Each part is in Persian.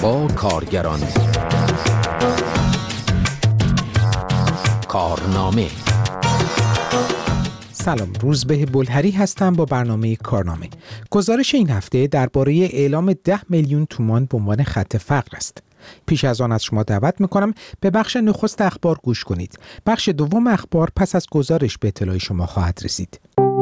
با کارگران. کارنامه. سلام، روزبه بلهری هستم با برنامه کارنامه. گزارش این هفته درباره اعلام 10 میلیون تومان به عنوان خط فقر است. پیش از آن از شما دعوت میکنم به بخش نخست اخبار گوش کنید. بخش دوم اخبار پس از گزارش به اطلاع شما خواهد رسید.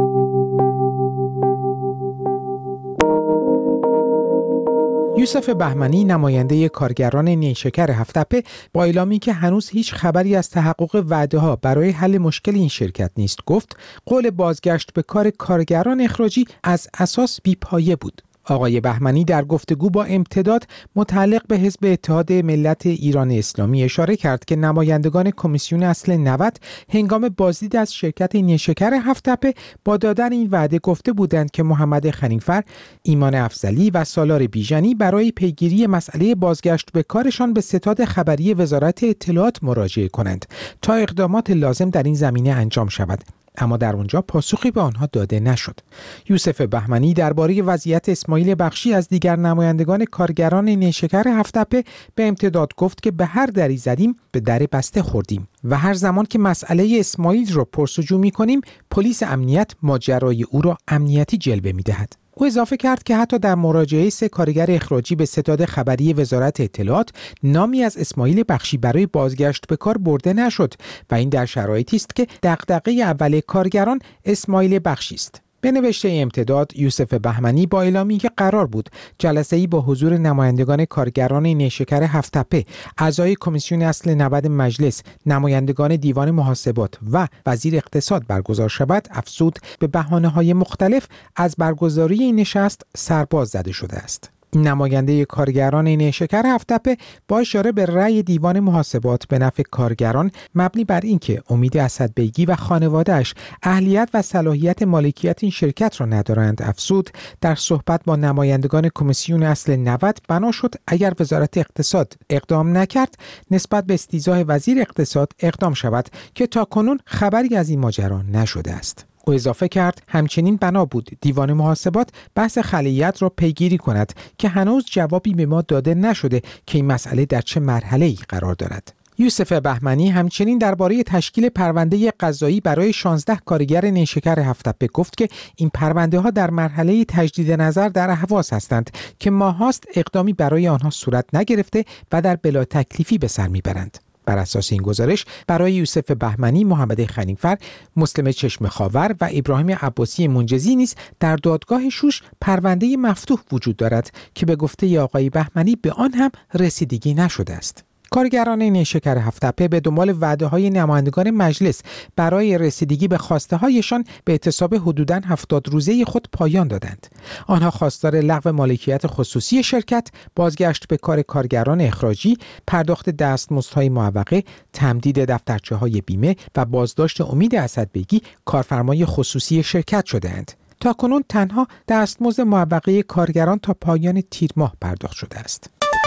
یوسف بهمنی، نماینده کارگران نیشکر هفت‌تپه، با اعلامی که هنوز هیچ خبری از تحقق وعده‌ها برای حل مشکل این شرکت نیست، گفت قول بازگشت به کار کارگران اخراجی از اساس بی‌پایه بود. آقای بهمنی در گفتگو با امتداد متعلق به حزب اتحاد ملت ایران اسلامی اشاره کرد که نمایندگان کمیسیون اصل 90 هنگام بازدید از شرکت نیشکر هفت‌تپه با دادن این وعده گفته بودند که محمد خنیفر، ایمان افضلی و سالار بیژنی برای پیگیری مسئله بازگشت به کارشان به ستاد خبری وزارت اطلاعات مراجعه کنند تا اقدامات لازم در این زمینه انجام شود. اما در اونجا پاسخی به آنها داده نشد. یوسف بهمنی درباره وضعیت اسماعیل بخشی از دیگر نمایندگان کارگران نیشکر هفت‌تپه به امتداد گفت که به هر دری زدیم به در بسته خوردیم و هر زمان که مسئله اسماعیل رو پرسجو می‌کنیم پلیس امنیت ماجرای او را امنیتی جلوه می‌دهد. او اضافه کرد که حتی در مراجعه 3 کارگر اخراجی به ستاد خبری وزارت اطلاعات نامی از اسماعیل بخشی برای بازگشت به کار برده نشد و این در شرایطی است که دغدغه اول کارگران اسماعیل بخشی است. به نوشته امتداد، یوسف بهمنی با اعلامی که قرار بود جلسه‌ای با حضور نمایندگان کارگران نیشکر هفت‌تپه، اعضای کمیسیون اصل 90 مجلس، نمایندگان دیوان محاسبات و وزیر اقتصاد برگزار شود، افزود به بهانه‌های مختلف از برگزاری این نشست سرباز زده شده است. نماینده کارگران نیشکر هفت‌تپه با اشاره به رأی دیوان محاسبات به نفع کارگران مبنی بر اینکه امید اسدبیگی و خانواده‌اش اهلیت و صلاحیت مالکیت این شرکت را ندارند، افزود در صحبت با نمایندگان کمیسیون اصل 90 بنا شد اگر وزارت اقتصاد اقدام نکرد نسبت به استیضاح وزیر اقتصاد اقدام شود که تاکنون خبری از این ماجرا نشده است. او اضافه کرد همچنین بنا بود دیوان محاسبات بحث خلیت را پیگیری کند که هنوز جوابی به ما داده نشده که این مسئله در چه مرحله‌ای قرار دارد. یوسف بهمنی همچنین درباره تشکیل پرونده قضایی برای 16 کارگر نیشکر هفت‌تپه گفت که این پرونده ها در مرحله تجدید نظر در اهواز هستند که ماهاست اقدامی برای آنها صورت نگرفته و در بلا تکلیفی به سر میبرند. بر اساس این گزارش برای یوسف بهمنی، محمد خنیفر، مسلم چشم خاور و ابراهیم عباسی منجزی نیز در دادگاه شوش پرونده مفتوح وجود دارد که به گفته آقای بهمنی به آن هم رسیدگی نشده است. کارگران نیشکر هفت‌تپه به دنبال وعده‌های نمایندگان مجلس برای رسیدگی به خواسته‌هایشان به اعتصاب حدوداً 70 روزه خود پایان دادند. آنها خواستار لغو مالکیت خصوصی شرکت، بازگشت به کار کارگران اخراجی، پرداخت دستمزدهای معوقه، تمدید دفترچه‌های بیمه و بازداشت امید اسدبیگی، کارفرمای خصوصی شرکت شده‌اند. تاکنون تنها دستمزد معوقه کارگران تا پایان تیر ماه پرداخت شده است.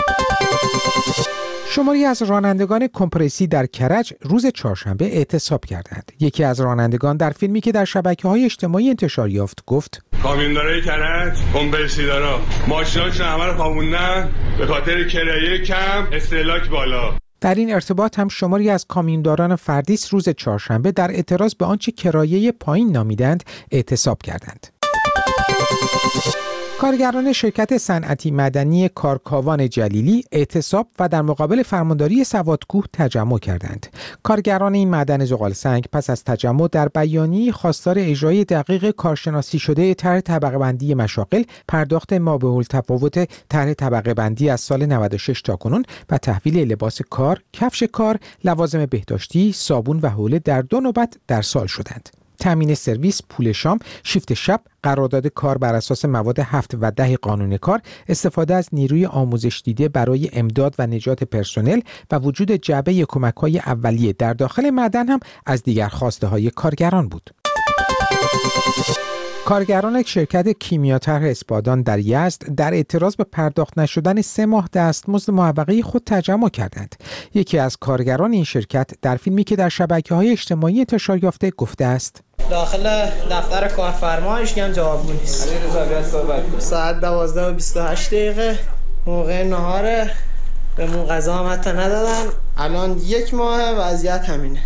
شماری از رانندگان کمپرسی در کرج روز چهارشنبه اعتصاب کردند. یکی از رانندگان در فیلمی که در شبکه‌های اجتماعی انتشار یافت گفت: کامیوندارای کرج، کمپرسی دارا، ماشیناشون همه رو خوابوندن به خاطر کرایه کم، استهلاک بالا. در این ارتباط هم شماری از کامیونداران فردیس روز چهارشنبه در اعتراض به آنچه کرایه پایین نامیدند اعتصاب کردند. کارگران شرکت صنعتی مدنی کارکاوان جلیلی اعتصاب و در مقابل فرمانداری سوادکوه تجمع کردند. کارگران این معدن زغالسنگ پس از تجمع در بیانیه خواستار اجرای دقیق کارشناسی شده طرح طبقه بندی مشاغل، پرداخت مابع‌التفاوت طرح طبقه بندی از سال 96 تا کنون و تحویل لباس کار، کفش کار، لوازم بهداشتی، صابون و حوله در 2 نوبت در سال شدند. تامین سرویس، پول شام، شیفت شب، قرارداد کار بر اساس مواد 7 و 10 قانون کار، استفاده از نیروی آموزش دیده برای امداد و نجات پرسنل و وجود جعبه کمک‌های اولیه در داخل معدن هم از دیگر خواسته‌های کارگران بود. کارگران شرکت کیمیاطرح اسپادان در یزد در اعتراض به پرداخت نشدن 3 ماه دستمزد معوقه خود تجمع کردند. یکی از کارگران این شرکت در فیلمی که در شبکه‌های اجتماعی انتشار یافته گفته است: داخل دفتر کارفرما هیچ کم جواب نیست. ساعت 12:28 موقع نهار بهمون غذا هم حتی ندادن. الان 1 ماه وضعیت همینه.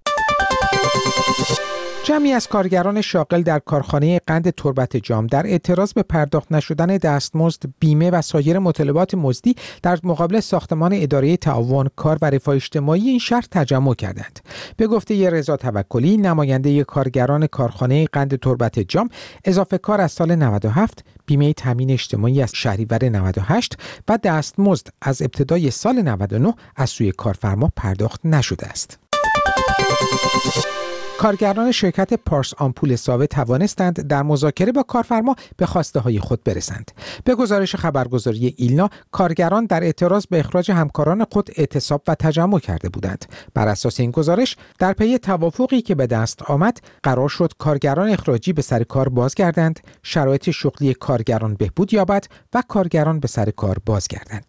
جمعی از کارگران شاغل در کارخانه قند تربت جام در اعتراض به پرداخت نشدن دستمزد، بیمه و سایر مطالبات مزدی در مقابل ساختمان اداره تعاون، کار و رفاه اجتماعی این شهر تجمع کردند. به گفته رضا توکلی، نماینده کارگران کارخانه قند تربت جام، اضافه کار از سال 97، بیمه تامین اجتماعی از شهریور 98 و دستمزد از ابتدای سال 99 از سوی کارفرما پرداخت نشده است. کارگران شرکت پارس آمپول ساوه توانستند در مذاکره با کارفرما به خواسته های خود برسند. به گزارش خبرگزاری ایلنا، کارگران در اعتراض به اخراج همکاران خود اعتصاب و تجمع کرده بودند. بر اساس این گزارش، در پی توافقی که به دست آمد، قرار شد کارگران اخراجی به سر کار بازگردند، شرایط شغلی کارگران بهبود یابد و کارگران به سر کار بازگردند.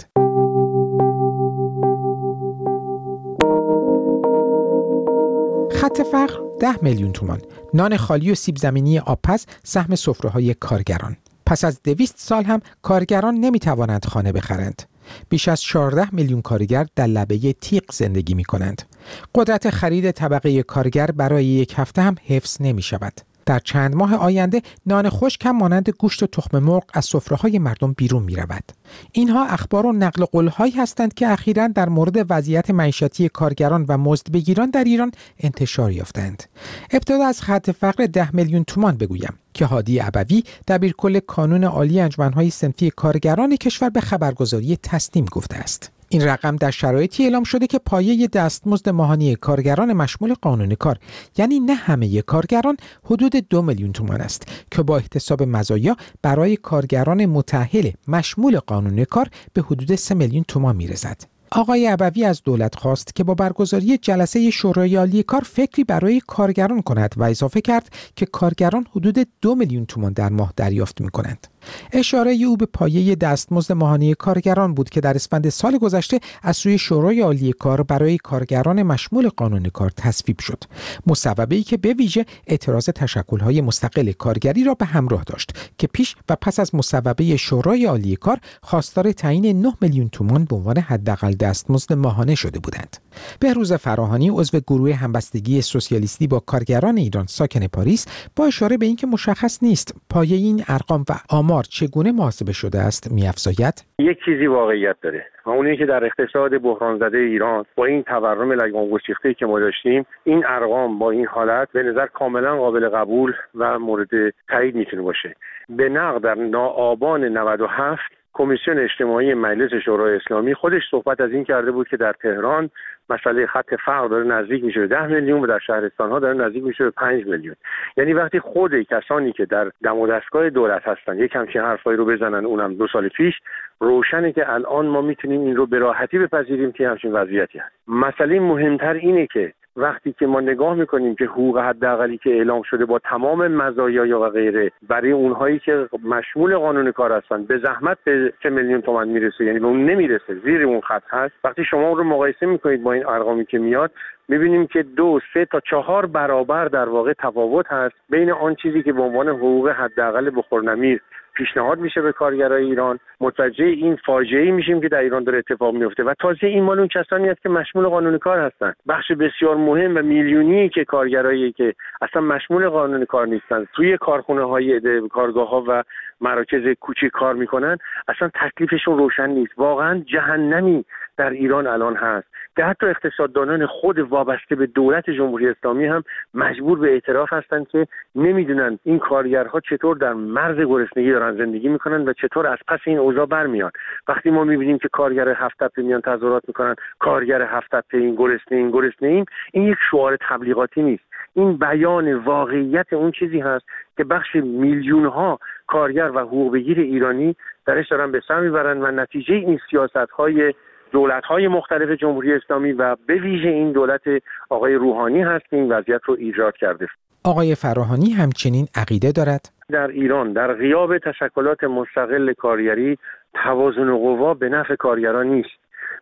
خط فقر 10 میلیون تومان، نان خالی و سیب زمینی آبپز سهم سفره‌های کارگران. پس از 200 سال هم کارگران نمی‌توانند خانه بخرند. بیش از 14 میلیون کارگر در لبه تیغ زندگی می‌کنند. قدرت خرید طبقه کارگر برای 1 هفته هم حفظ نمی‌شود. در چند ماه آینده نان خشک هم مانند گوشت و تخم مرغ از سفره‌های مردم بیرون می‌رود. اینها اخبار و نقل قول‌هایی هستند که اخیراً در مورد وضعیت معیشتی کارگران و مزدبگیران در ایران انتشار یافتند. ابتدا از خط فقر 10 میلیون تومان بگویم که هادی ابوی، دبیرکل کانون عالی انجمن‌های صنفی کارگران کشور، به خبرگزاری تسنیم گفته است. این رقم در شرایطی اعلام شده که پایه دستمزد ماهانه کارگران مشمول قانون کار، یعنی نه همه کارگران، حدود 2 میلیون تومان است که با احتساب مزایا برای کارگران متأهل مشمول قانون کار به حدود 3 میلیون تومان میرسد. آقای ابوی از دولت خواست که با برگزاری جلسه شورای عالی کار فکری برای کارگران کند و اضافه کرد که کارگران حدود 2 میلیون تومان در ماه دریافت می‌کنند. اشاره او به پایه دستمزد ماهانه کارگران بود که در اسفند سال گذشته از سوی شورای عالی کار برای کارگران مشمول قانون کار تصویب شد. مصوبه‌ای که به ویژه اعتراض تشکل‌های مستقل کارگری را به همراه داشت که پیش و پس از مصوبه شورای عالی کار خواستار تعیین 9 میلیون تومان به عنوان حداقل دستمزد ماهانه شده بودند. بهروز فراهانی، عضو گروه همبستگی سوسیالیستی با کارگران ایران ساکن پاریس، با اشاره به اینکه مشخص نیست پایه این ارقام و آمار چگونه محاسبه شده است، می‌افزاید: یک چیزی واقعیت داره و اونی که در اقتصاد بحران زده ایران با این تورم لگام گسیخته‌ای که ما داشتیم، این ارقام با این حالت به نظر کاملا قابل قبول و مورد تایید میتونه باشه. به نقل در آبان 97 کمیسیون اجتماعی مجلس شورای اسلامی خودش صحبت از این کرده بود که در تهران مسئله خط فقر داره نزدیک میشه به 10 میلیون و در شهرستان‌ها داره نزدیک میشه به 5 میلیون. یعنی وقتی خود کسانی که در دم و دستگاه دولت هستن یک همچین حرفایی رو بزنن، اونم 2 سال پیش، روشنه که الان ما میتونیم این رو به راحتی بپذیریم که همچین وضعیتی هست. مسئله مهمتر اینه که وقتی که ما نگاه میکنیم که حقوق حداقلی که اعلام شده با تمام مزایا و غیره برای اونهایی که مشمول قانون کار هستن به زحمت به 3 میلیون تومان میرسه، یعنی به اون نمیرسه، زیر اون خط هست. وقتی شما اون رو مقایسه میکنید با این ارقامی که میاد، میبینیم که 2، 3 تا 4 برابر در واقع تفاوت هست بین آن چیزی که به عنوان حقوق حداقل بخورنمیر پیشنهاد میشه به کارگرای ایران. متوجه این فاجعه‌ای میشیم که در ایران داره اتفاق میفته و تازه این مال اون کسانی است که مشمول قانون کار هستن. بخش بسیار مهم و میلیونی که کارگرایی که اصلا مشمول قانون کار نیستن توی کارخونه‌های کارگاه‌ها و مراکز کوچیک کار میکنن، اصلا تکلیفشون روشن نیست. واقعا جهنمی در ایران الان هست که حتی اقتصاددانان خود وابسته به دولت جمهوری اسلامی هم مجبور به اعتراف هستند که نمیدونن این کارگرها چطور در مرز گرسنگی دارن زندگی میکنن و چطور از پس این اوضاع برمیان. وقتی ما میبینیم که کارگر 7 تپه میان تظاهرات میکنن، کارگر 7 تپه این گرسنه، این یک شعار تبلیغاتی نیست. این بیان واقعیت اون چیزی هست که بخش میلیون ها کارگر و حقوق بگیر ایرانی درش دارن به سر میبرن و نتیجه این سیاست‌های دولت‌های مختلف جمهوری اسلامی و به ویژه این دولت آقای روحانی هست که این وضعیت رو ایجاد کرده. آقای فراهانی همچنین عقیده دارد در ایران در غیاب تشکلات مستقل کارگری توازن قوا به نفع کارگران نیست.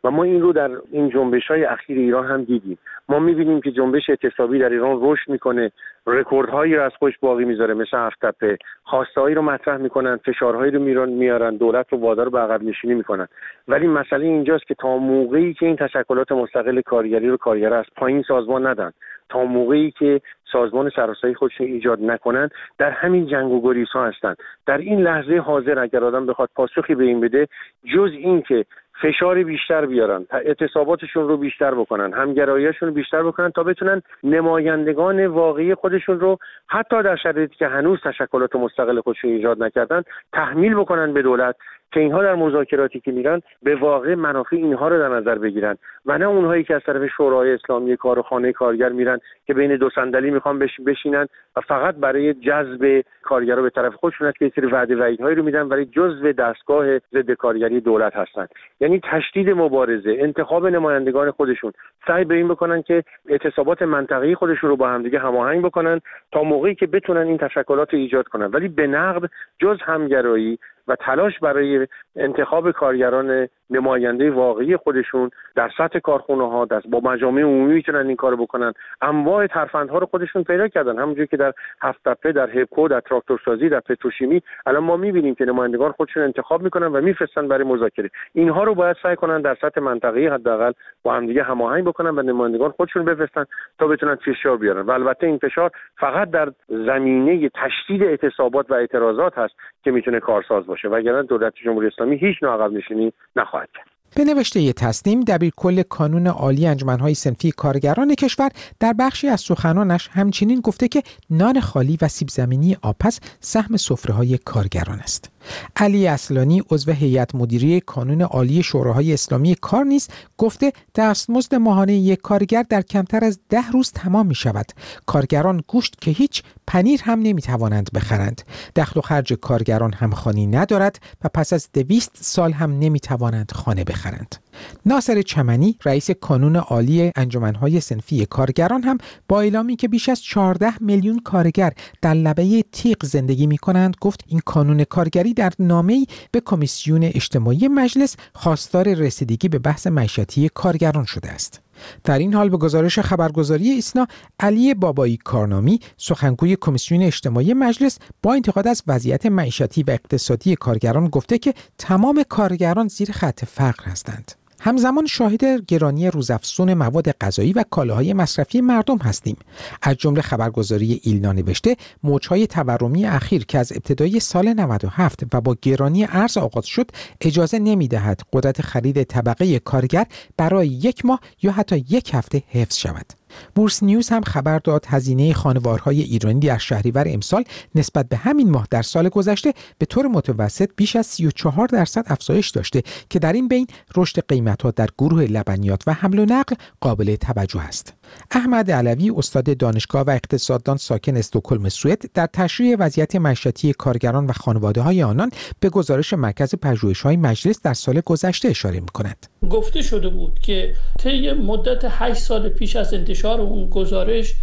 و ما این رو در این جنبش‌های اخیر ایران هم دیدیم. ما می‌بینیم که جنبش اعتصابی در ایران رشد می‌کنه، رکوردهایی رو از خودش باقی می‌ذاره، مثل هفت‌تپه، خواسته‌هایی رو مطرح می‌کنن، فشارهایی رو میارن، دولت رو وادار به عقب نشینی می‌کنن. ولی مسئله اینجاست که تا موقعی که این تشکلات مستقل کارگری رو کارگرها از پایین سازمان ندن، تا موقعی که سازمان سراسری خودشون ایجاد نکنن، در همین جنگ و گریزها هستن. در این لحظه حاضر اگر آدم بخواد پاسخی به این بده، جز این که فشار بیشتر بیارن، اعتصاباتشون رو بیشتر بکنن، همگراییشون رو بیشتر بکنن تا بتونن نمایندگان واقعی خودشون رو حتی در شرایطی که هنوز تشکلات مستقل خودشون ایجاد نکردن تحمیل بکنن به دولت، که اینها در مذاکراتی که میرن به واقع منافع اینها رو در نظر بگیرن و نه اونهایی که از طرف شورای اسلامی کار و خانه کارگر میرن که بین دو صندلی میخوان بشینن و فقط برای جذب کارگرها به طرف خودشون که سری وعده وعیدهایی رو میدن ولی جزو دستگاه ضد کارگری دولت هستن. یعنی تشدید مبارزه، انتخاب نمایندگان خودشون، سعی به این بکنن که اعتصابات منطقه‌ای خودشون رو با همدیگه هماهنگ بکنن تا موقعی که بتونن این تشکلات رو ایجاد کنن، ولی به نقد جز همگرایی و تلاش برای انتخاب کارگران نماینده واقعی خودشون در سطح کارخونه‌ها با مجامع عمومی میتونن این کارو بکنن. انواع ترفندها رو خودشون پیدا کردن، همونجوری که در هفت‌تپه، در هپکو، در تراکتورسازی، در پتروشیمی الان ما میبینیم که نمایندگان خودشون انتخاب میکنن و میفرستن برای مذاکره. اینها رو باید سعی کنن در سطح منطقه‌ای حداقل با هم دیگه هماهنگ بکنن و نمایندگان خودشون بفرستن تا بتونن فشار بیارن. و البته این فشار فقط در زمینه تشدید اعتصابات و اعتراضات هست که میتونه کارساز باشه، وگرنه دولت جمهوری اسلامی هیچ نوع عقب نشینی نخواهد کرد. به نوشته تسنیم، دبیرکل کانون عالی انجمن‌های صنفی کارگران کشور در بخشی از سخنانش همچنین گفته که نان خالی و سیب زمینی آبپز سهم سفره‌های کارگران است. علی اصلانی عضو هیئت مدیره کانون عالی شوراهای اسلامی کار نیز گفته دستمزد ماهانه یک کارگر در کمتر از 10 روز تمام می شود. کارگران گوشت که هیچ، پنیر هم نمی توانند بخرند. دخل و خرج کارگران همخوانی ندارد و پس از 200 سال هم نمی توانند خانه بخرند. ناصر چمنی رئیس کانون عالی انجمن‌های صنفی کارگران هم با اعلامی که بیش از 14 میلیون کارگر در لبه تیغ زندگی می‌کنند گفت این کانون کارگری در نامه‌ای به کمیسیون اجتماعی مجلس خواستار رسیدگی به بحث معیشتی کارگران شده است. در این حال به گزارش خبرگزاری ایسنا، علی بابایی کارنامی سخنگوی کمیسیون اجتماعی مجلس با انتقاد از وضعیت معیشتی و اقتصادی کارگران گفته که تمام کارگران زیر خط فقر هستند. همزمان شاهد گرانی روزافزون مواد غذایی و کالاهای مصرفی مردم هستیم. از جمله خبرگزاری ایلنا نوشته موج‌های تورمی اخیر که از ابتدای سال 97 و با گرانی ارز آغاز شد اجازه نمی‌دهد قدرت خرید طبقه کارگر برای 1 ماه یا حتی 1 هفته حفظ شود. بورس نیوز هم خبر داد هزینه خانوارهای ایرانی در شهریور امسال نسبت به همین ماه در سال گذشته به طور متوسط بیش از 34% افزایش داشته که در این بین رشد قیمت‌ها در گروه لبنیات و حمل و نقل قابل توجه است. احمد علوی استاد دانشگاه و اقتصاددان ساکن استکهلم سوئد در تشریح وضعیت معیشتی کارگران و خانواده‌های آنان به گزارش مرکز پژوهش‌های مجلس در سال گذشته اشاره می‌کند. گفته شده بود که طی مدت 8 سال پیش از انتشار اون گزارش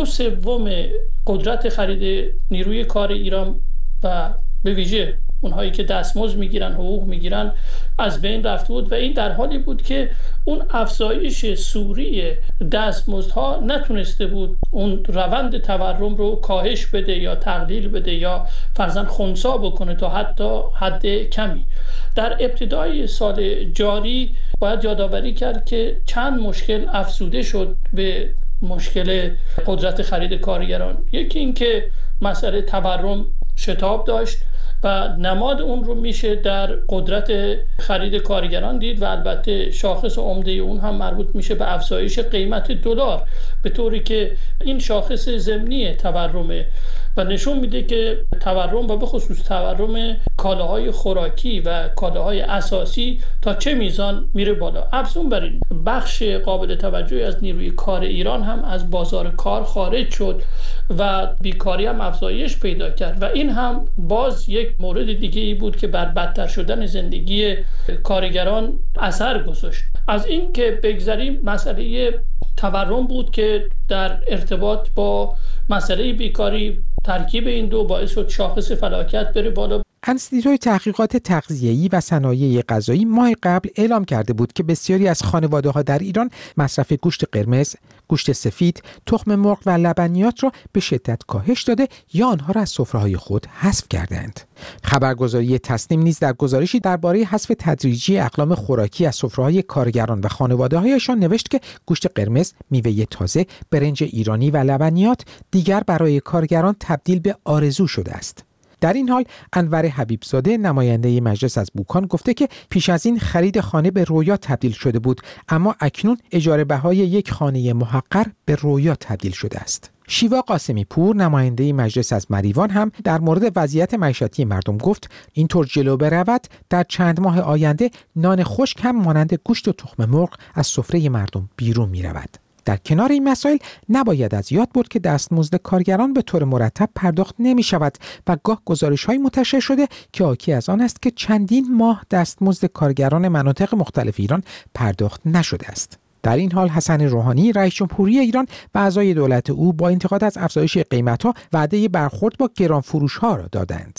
2/3 قدرت خرید نیروی کار ایران و به ویژه اونهایی که دستمزد میگیرن، حقوق میگیرن از بین رفته بود و این در حالی بود که اون افزایش سوری دستمزدها نتونسته بود اون روند تورم رو کاهش بده یا تقلیل بده یا فرضاً خنثی بکنه تا حتی حد کمی. در ابتدای سال جاری باید یادآوری کرد که چند مشکل افزوده شد به مشکل قدرت خرید کارگران. یکی این که مسئله تورم شتاب داشت و نماد اون رو میشه در قدرت خرید کارگران دید و البته شاخص عمده اون هم مربوط میشه به افزایش قیمت دلار، به طوری که این شاخص ضمنی تورمه و نشون میده که تورم و به خصوص تورم کالاهای خوراکی و کالاهای اساسی تا چه میزان میره بالا. افزون بر این بخش قابل توجهی از نیروی کار ایران هم از بازار کار خارج شد و بیکاری هم افزایش پیدا کرد و این هم باز یک مورد دیگه ای بود که بر بدتر شدن زندگی کارگران اثر گذاشت. از این که بگذریم، مسئله تورم بود که در ارتباط با مسئله بیکاری ترکیب این دو باعث شد شاخص فلاکت بره بالا. انستیتوی تحقیقات تغذیه‌ای و صنایع غذایی ماه قبل اعلام کرده بود که بسیاری از خانواده‌ها در ایران مصرف گوشت قرمز، گوشت سفید، تخم مرغ و لبنیات را به شدت کاهش داده یا آنها را از سفره‌های خود حذف کردند. خبرگزاری تصنیم نیز در گزارشی درباره حذف تدریجی اقلام خوراکی از سفره‌های کارگران و خانواده‌هایشان نوشت که گوشت قرمز، میوه تازه، برنج ایرانی و لبنیات دیگر برای کارگران تبدیل به آرزو شده است. در این حال انور حبیبزاده نماینده مجلس از بوکان گفته که پیش از این خرید خانه به رویا تبدیل شده بود، اما اکنون اجاره بهای یک خانه محقر به رویا تبدیل شده است. شیوا قاسمی پور نماینده مجلس از مریوان هم در مورد وضعیت معیشتی مردم گفت اینطور جلو برود در چند ماه آینده نان خشک هم مانند گوشت و تخم مرغ از سفره مردم بیرون می رود. در کنار این مسائل نباید از یاد برد که دستمزد کارگران به طور مرتب پرداخت نمی شود و گاه گزارش‌های منتشر شده که حاکی از آن است که چندین ماه دستمزد کارگران مناطق مختلف ایران پرداخت نشده است. در این حال حسن روحانی رئیس جمهوری ایران و اعضای دولت او با انتقاد از افزایش قیمت‌ها وعده برخورد با گرانفروش‌ها را دادند.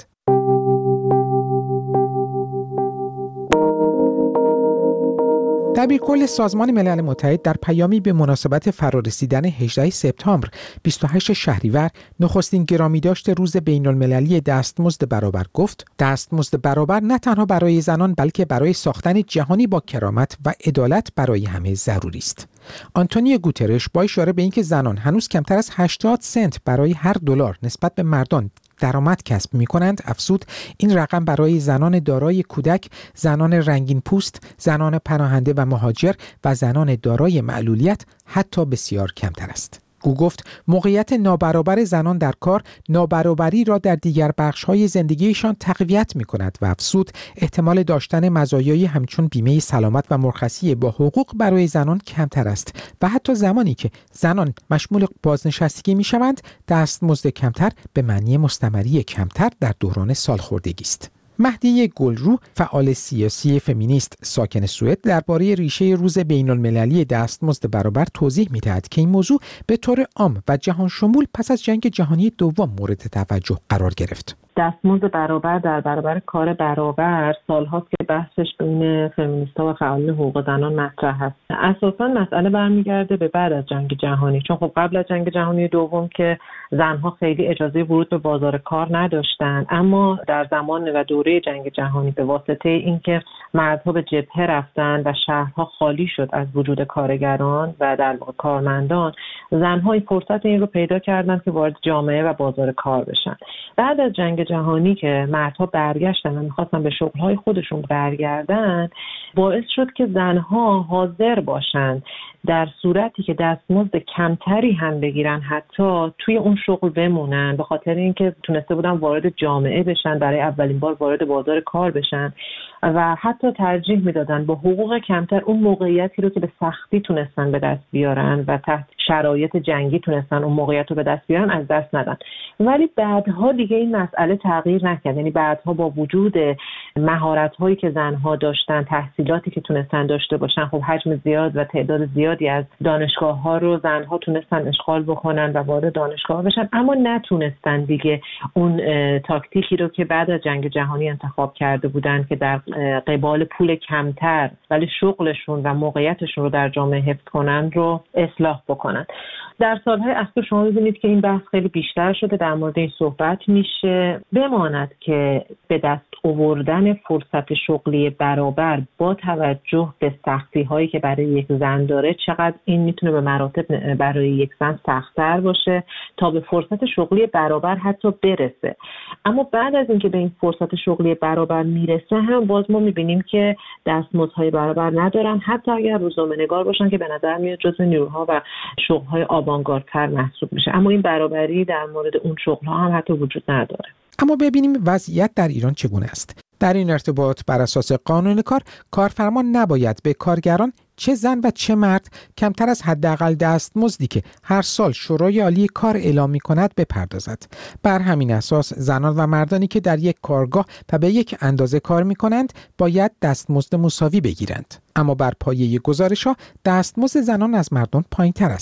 دبیرکل سازمان ملل متحد در پیامی به مناسبت فرارسیدن 18 سپتامبر 28 شهریور نخستین گرامیداشت روز بین‌المللی دستمزد برابر گفت دستمزد برابر نه تنها برای زنان بلکه برای ساختن جهانی با کرامت و عدالت برای همه ضروری است. آنتونیو گوترش با اشاره به اینکه زنان هنوز کمتر از 80 سنت برای هر دلار نسبت به مردان درآمد کسب می‌کنند افزود این رقم برای زنان دارای کودک، زنان رنگین پوست، زنان پناهنده و مهاجر و زنان دارای معلولیت حتی بسیار کمتر است. او گفت موقعیت نابرابر زنان در کار نابرابری را در دیگر بخش‌های زندگیشان تقویت می‌کند و افزود احتمال داشتن مزایایی همچون بیمه سلامت و مرخصی با حقوق برای زنان کمتر است و حتی زمانی که زنان مشمول بازنشستگی می‌شوند دستمزد کمتر به معنی مستمری کمتر در دوران سالخوردگی است. مهدیه گلرو فعال سیاسی فمینیست ساکن سوئد درباره ریشه روز بین‌المللی دستمزد برابر توضیح می‌دهد که این موضوع به طور عام و جهان شمول پس از جنگ جهانی دوم مورد توجه قرار گرفت. دستمزد برابر در برابر کار برابر سال‌هاست که بحثش بین فمینیست‌ها و فعالان حقوق زنان مطرح است. اساساً مسئله برمیگرده به بعد از جنگ جهانی، چون خب قبل از جنگ جهانی دوم که زنها خیلی اجازه ورود به بازار کار نداشتن، اما در زمان و دوره جنگ جهانی به واسطه اینکه مردها به جبهه رفتن و شهرها خالی شد از وجود کارگران و در واقع کارمندان، زنها این فرصت این رو پیدا کردن که وارد جامعه و بازار کار بشن. بعد از جنگ جهانی که مردها برگشتن و می‌خواستن به شغل‌های خودشون برگردن، باعث شد که زنها حاضر باشن در صورتی که دستمزد کمتری هم بگیرن حتی توی اون شغل بمونن، به خاطر اینکه تونسته بودن وارد جامعه بشن، برای اولین بار وارد بازار کار بشن و حتی ترجیح میدادن با حقوق کمتر اون موقعیتی رو که به سختی تونستن به دست بیارن و تحت شرایط جنگی تونستن اون موقعیت رو به دست بیارن از دست ندن. ولی بعدها دیگه این مسئله تغییر نکرد، یعنی بعدها با وجود مهارت‌هایی که زنها داشتن، تحصیلاتی که تونستن داشته باشن، خب حجم زیاد و تعداد زیادی از دانشگاه‌ها رو زنها تونستن اشغال بکنن و وارد دانشگاه بشن، اما نتونستن دیگه اون تاکتیکی رو که بعد از جنگ جهانی انتخاب کرده بودن که در قبال پول کمتر ولی شغلشون و موقعیتشون رو در جامعه حفظ کنن رو اصلاح بکنن. در سالهای اخیر شما می‌بینید که این بحث خیلی بیشتر شده، در مورد این صحبت میشه. بماند که به دست آوردن فرصت شغلی برابر با توجه به سختی‌هایی که برای یک زن داره، چقدر این میتونه به مراتب برای یک زن سخت‌تر باشه تا به فرصت شغلی برابر حتی برسه. اما بعد از اینکه به این فرصت شغلی برابر میرسه هم باز ما می‌بینیم که دستمزدهای برابر ندارن، حتی اگر روزنامه‌نگار باشن که به نظر میاد جزو نیروها و شغل‌های آوانگاردتر محسوب میشه، اما این برابری در مورد اون شغل‌ها هم حتی وجود نداره. اما ببینیم وضعیت در ایران چگونه است. در این ارتباط بر اساس قانون کار، کارفرما نباید به کارگران چه زن و چه مرد کمتر از حداقل دستمزدی که هر سال شورای عالی کار اعلام می‌کند بپردازد. بر همین اساس زنان و مردانی که در یک کارگاه و به یک اندازه کار می‌کنند باید دستمزد مساوی بگیرند. اما بر پایه گزارش‌ها دستمزد زنان از مردان پایین‌تر است.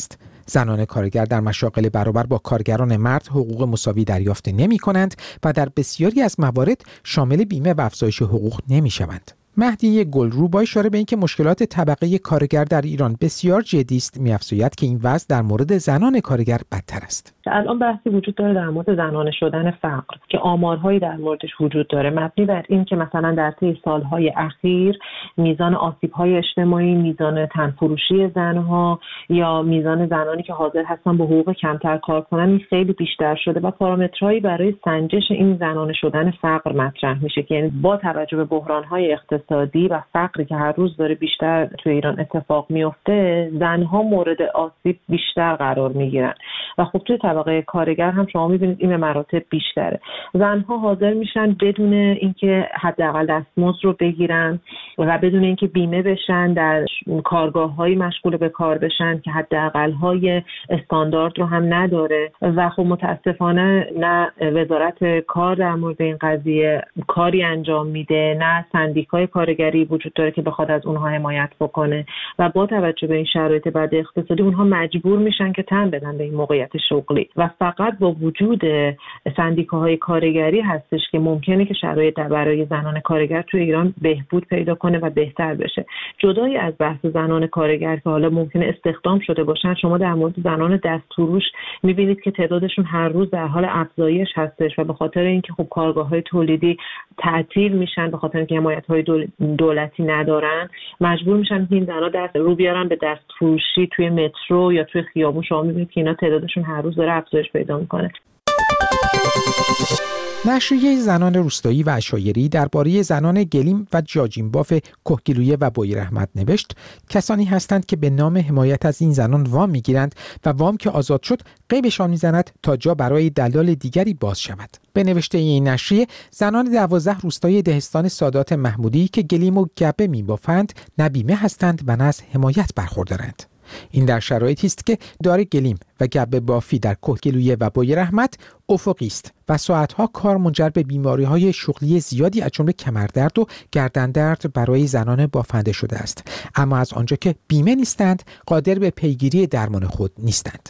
زنان کارگر در مشاغل برابر با کارگران مرد حقوق مساوی دریافت نمی‌کنند و در بسیاری از موارد شامل بیمه و افزایش حقوق نمی‌شوند. مهدی گلرو با اشاره به اینکه مشکلات طبقه کارگر در ایران بسیار جدی است می‌افزاید که این وضع در مورد زنان کارگر بدتر است. الان بحثی وجود داره در مورد زنانه شدن فقر که آمارهایی در موردش وجود داره مبنی بر این که مثلا در طی سالهای اخیر میزان آسیب‌های اجتماعی، میزان تنفروشی زنها یا میزان زنانی که حاضر هستن با حقوق کمتر کار کنن این خیلی بیشتر شده و پارامترهایی برای سنجش این زنانه شدن فقر مطرح میشه که یعنی با توجه به بحران‌های اقتصادی و فقری که هر روز داره بیشتر تو ایران اتفاق میفته، زنها مورد آسیب بیشتر قرار میگیرن و خب توی طبقه کارگر هم شما میبینید این به مراتب بیشتره. زنها حاضر میشن بدون اینکه حداقل دستمزد رو بگیرن و بدون اینکه بیمه بشن در کارگاه‌های مشغول به کار بشن که حداقل‌های استاندارد رو هم نداره و خب متاسفانه نه وزارت کار در مورد این قضیه کاری انجام میده، نه سندیکای کارگری وجود داره که بخواد از اونها حمایت بکنه و با توجه به این شرایط بد اقتصادی اونها مجبور میشن که تن بدن به این موقعیت شغلی و فقط با وجود سندیکاهای کارگری هستش که ممکنه که شرایط برای زنان کارگر توی ایران بهبود پیدا کنه و بهتر بشه. جدای از بحث زنان کارگر که حالا ممکنه استخدام شده باشن، شما در مورد زنان دستفروش میبینید که تعدادشون هر روز در حال افزایش هستش و به خاطر اینکه خب کارگاه‌های تولیدی تعطیل میشن، به خاطر اینکه حمایت‌های دولتی ندارن، مجبور میشن این زنا دست رو بیارن به دستفروشی توی مترو یا توی خیابون. شما میبینید که اینا تعدادشون هر روز داره افزایش پیدا میکنه. نشریه زنان روستایی و عشایری درباره زنان گلیم و جاجینباف کهگیلویه و بویراحمد نوشت کسانی هستند که به نام حمایت از این زنان وام میگیرند و وام که آزاد شد غیبشان میزند تا جا برای دلال دیگری باز شود. به نوشته این نشریه زنان 12 روستای دهستان سادات محمودی که گلیم و گبه میبافند نه بیمه هستند و نه از حمایت برخوردارند. این در شرایطی است که دار گلیم و گبه بافی در کهگیلویه و بویراحمد افقی است و ساعتها کار منجر به بیماری‌های شغلی زیادی از جمله کمردرد و گردندرد برای زنان بافنده شده است، اما از آنجا که بیمه نیستند قادر به پیگیری درمان خود نیستند.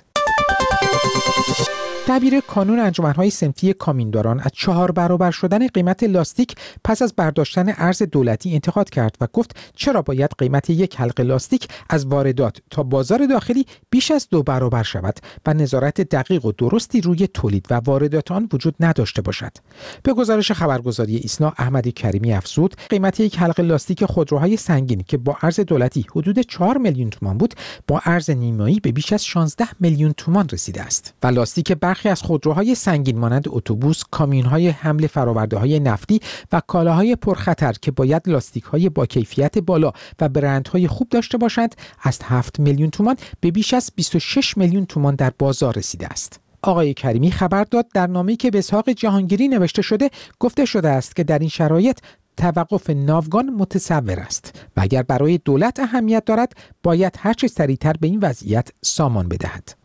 دبیر کانون انجمن‌های صنفی کامینداران از 4 برابر شدن قیمت لاستیک پس از برداشتن ارز دولتی انتقاد کرد و گفت چرا باید قیمت یک حلقه لاستیک از واردات تا بازار داخلی بیش از 2 برابر شود و نظارت دقیق و درستی روی تولید و واردات آن وجود نداشته باشد. به گزارش خبرگزاری ایسنا احمدی کریمی افزود قیمت یک حلقه لاستیک خودروهای سنگین که با ارز دولتی حدود 4 میلیون تومان بود با ارز نیمایی به بیش از 16 میلیون تومان رسیده است و لاستیک برخی از خودروهای سنگین مانند اتوبوس، کامیون‌های حمل فرآورده‌های نفتی و کالاهای پرخطر که باید لاستیک‌های با کیفیت بالا و برندهای خوب داشته باشند از 7 میلیون تومان به بیش از 26 میلیون تومان در بازار رسیده است. آقای کریمی خبر داد در نامه‌ای که به اسحاق جهانگیری نوشته شده گفته شده است که در این شرایط توقف ناوگان متصور است و اگر برای دولت اهمیت دارد باید هرچه سریعتر به این وضعیت سامان بدهد.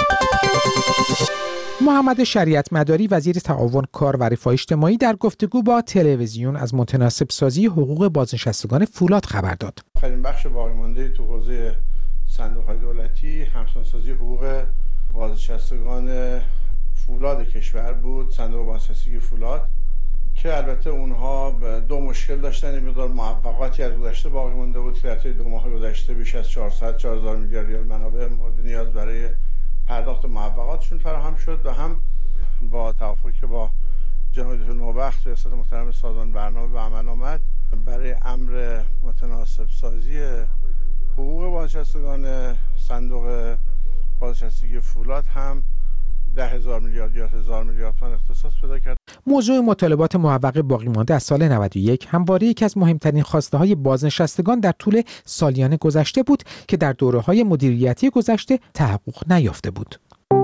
محمد شریعت مداری وزیر تعاون کار و رفاه اجتماعی در گفتگو با تلویزیون از متناسب سازی حقوق بازنشستگان فولاد خبر داد. آخرین بخش باقی مانده تو حوزه صندوق‌های دولتی همسان‌سازی حقوق بازنشستگان فولاد کشور بود، صندوق بازنشستگی فولاد، که البته اونها 2 مشکل داشتن. این مقدار معوقاتی از گذشته باقی مانده بود که در طی 2 ماه گذشته بیش از 400 میلیارد ریال منابع مورد نیاز برای پرداخت معوقاتشون فراهم شد و هم با توافقی که با جناب دکتر نوبخت ریاست محترم سازمان برنامه به عمل آمد برای امر متناسب سازی حقوق بازنشستگان صندوق بازنشستگی فولاد هم 10,000 میلیارد یا 1000 میلیارد تومان اختصاص پیدا کرد. موضوع مطالبات معوق باقی مانده از سال 91 همواره یکی از مهمترین خواسته‌های بازنشستگان در طول سالیان گذشته بود که در دوره‌های مدیریتی گذشته تحقق نیافته بود.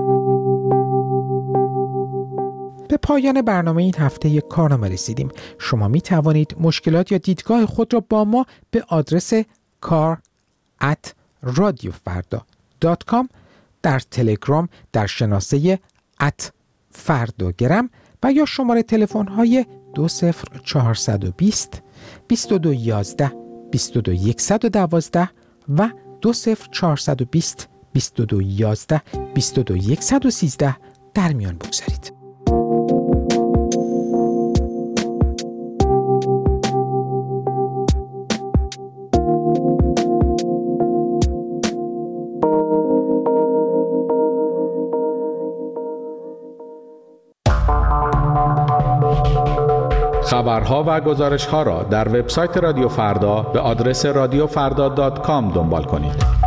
به پایان برنامه این هفته کارنامه رسیدیم. شما می توانید مشکلات یا دیدگاه خود را با ما به آدرس kar@radiofarda.com در تلگرام در شناسه @فرداگرم و یا شماره تلفن های 20420 2211 22112 و 20420 2211 22113 در میان بگذارید. خبرها و گزارش‌ها را در وبسایت رادیو فردا به آدرس radiofrda.com دنبال کنید.